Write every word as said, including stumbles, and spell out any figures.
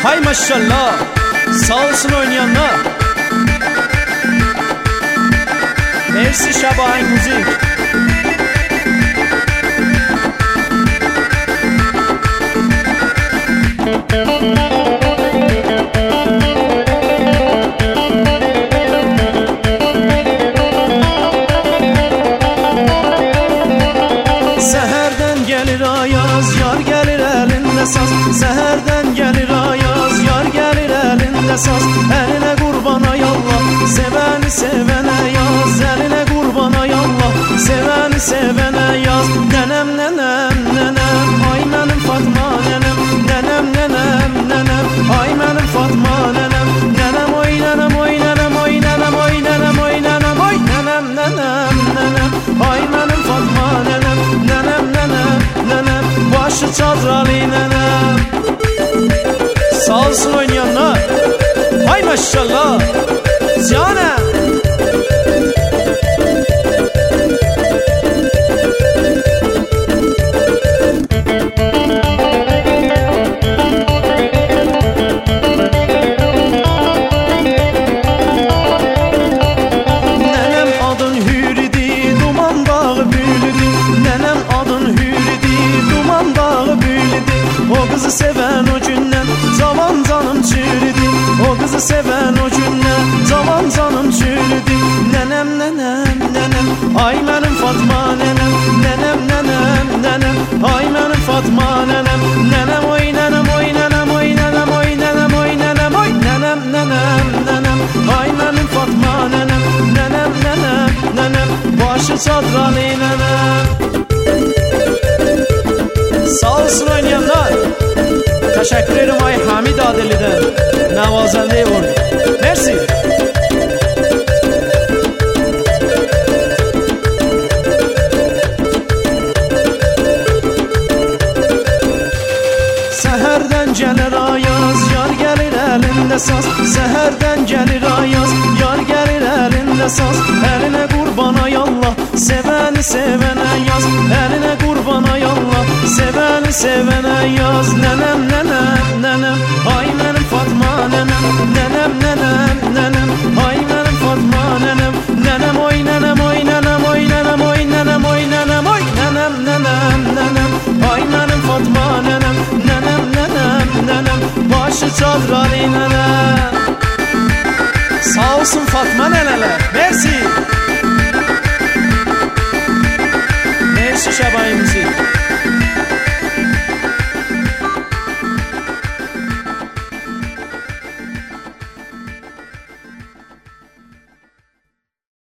Hay maşallah, sağ olsun oynayanlar. Mersi Şabahin Müzik. Seherden gelir ayaz, yar gelir elinde saz. Seherden gelir ayaz, yar gelir elinde saz. Eline kurban ay Allah, seveni sevene yaz. Eline kurban ay Allah, seveni sevene yaz. Nenem nenem nenem, ay benim Fatma nenem. Nenem nenem nenem, ay benim Fatma nenem. Nenem oy nenem oy nenem oy nenem oy nenem oy nenem oy nenem nenem nenem, ay benim Fatma nenem. Nenem nenem nenem, başı çalralı nenem. Sağ olsun oynayanlar. Hay maşallah. Canım. Nenem adın Hüridi, duman dağı bülüdü. Nenem adın Hüridi, duman dağı bülüdü. O kızı seven o günden zaman canım çürüdü. O kızı seven o günden zaman canım çürüdü. Nenem nenem nenem, ay benim Fatma nenem. Nenem nenem nenem, ay benim Fatma nenem. Nenem oy nenem oy nenem oy nenem oy nenem oy nenem oy nenem nenem nenem, ay benim Fatma nenem. Nenem nenem nenem, başı çadralı nenem. Sağ olsun oynayanlar. Teşekkür ederim ay Hamid Adeli'den. Navazende oldu. Mersi. Seherden gelir ayaz, yar gelir elinde saz. Seherden gelir ayaz, yar gelir elinde saz. Eline kurban ay Allah, seveni sevene yaz. Eline kurban ay Allah, seveni sevene yaz. Nenem nenem nenem, ay benim Fatma nenem. Nenem nenem nenem, ay benim Fatma nenem. Nenem oy nenem oy nenem oy nenem oy nenem oy nenem oy nenem nenem nenem, ay benim Fatma nenem. Nenem nenem nenem, başı çalralı nenem. Sağ olsun Fatma neneler. Mersi. Mersi Şabahin Müzik.